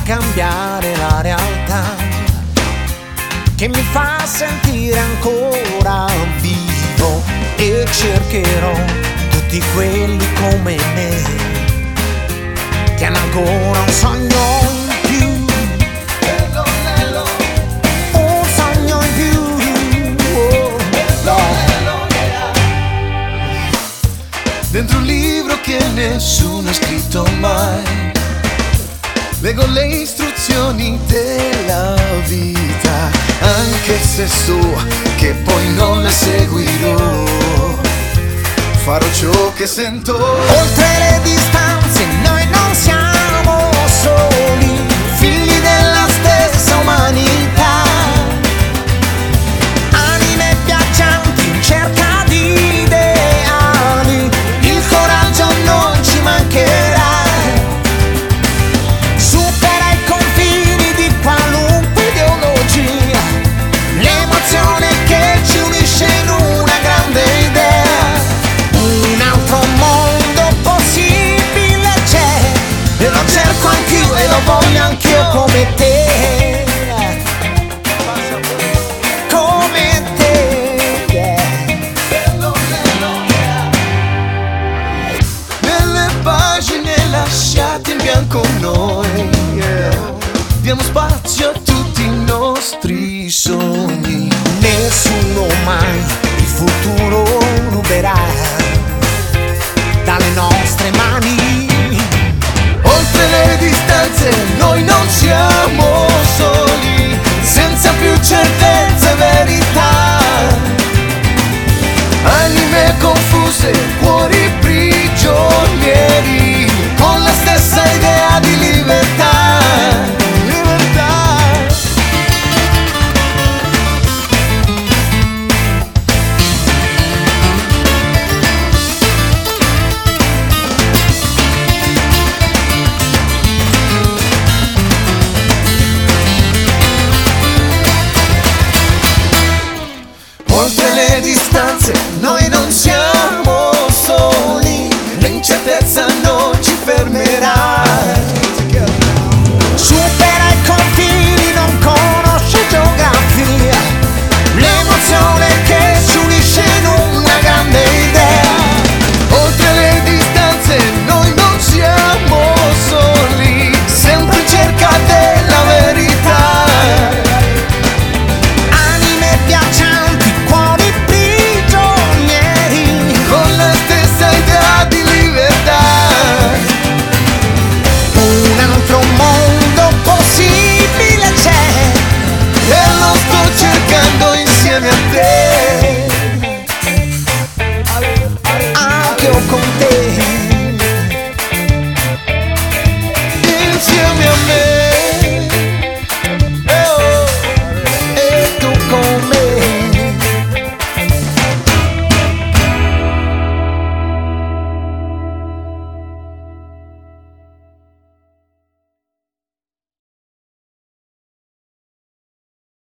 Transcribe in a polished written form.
cambiare la realtà, che mi fa sentire ancora vivo, e cercherò tutti quelli come me che hanno ancora un sogno in più, un sogno in più, oh, no. Dentro un libro che nessuno ha scritto mai, leggo le istruzioni della vita, anche se so che poi non le seguirò. Farò ciò che sento. Oltre le distanze noi non siamo soli, figli della stessa umanità, anime viaggianti in cerca di ideali, il coraggio non ci mancherà. Voglio anch'io come te, come te, yeah. Nelle pagine lasciate in bianco noi, yeah, diamo spazio a tutti i nostri sogni. Nessuno mai il futuro ruberà dalle nostre mani. Oltre le distanze noi non siamo